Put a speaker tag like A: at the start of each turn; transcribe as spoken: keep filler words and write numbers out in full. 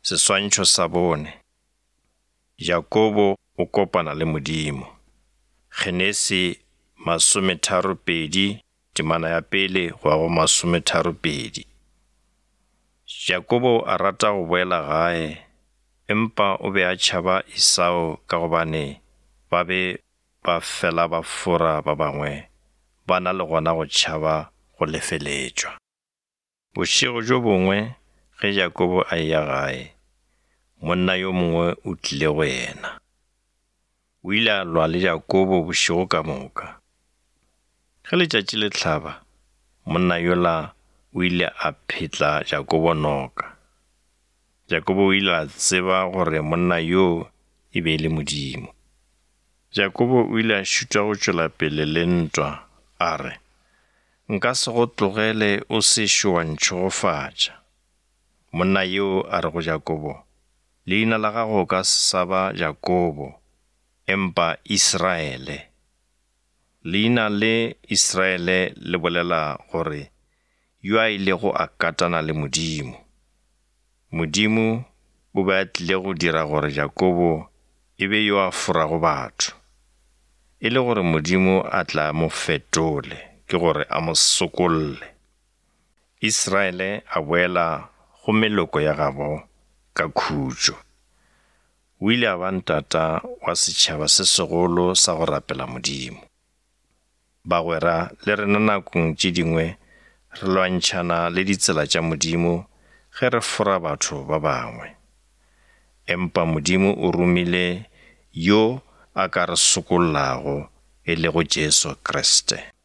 A: Seswantšho sa bone. Jakobo o kopana le Modimo. Genesi masometharo pedi, temana ya pele go ya go masometharo pedi. Jakobo a rata go boela gae, empa o be a tšhaba Esau ka gobane ba be ba fela ba fora ba bangwe ba na le gona go tšhaba go lefeletšwa. Bošego jo bongwe ge Jakobo a ya gae, monna yo mongwe o tlile go yena. O ile a lwa le Jakobo bošego ka moka. Ge letšatši le hlaba, monna yola o ile a phetla Jakobo noka. Jakobo o ile a tseba gore monna yo e be le Modimo. Jakobo o ile a šutwa go tšwela pele le ntwa, a re, nka se go tlogele o sešo wa ntšhogofatša. Monna yo a re go Jakobo, leina la gago ka se sa ba Jakobo, empa Israele. Leina le Israele le bolela gore yo a ilego a katana le Modimo. Modimo o be a tlile go dira gore Jakobo e be yo a forago batho. E le gore Modimo a tla mo fetole, ke gore a mo sokolle. Israele a boela go meloko ya gabo ka khutšo. O ile a ba ntata wa setšhaba se segolo sa go rapela Modimo. Bagwera le rena nakong tše dingwe re lwantšhana le ditsela tša Modimo ge re fora batho ba bangwe. Empa Modimo o romile yo a ka re sokollago e le go Jesu Kriste.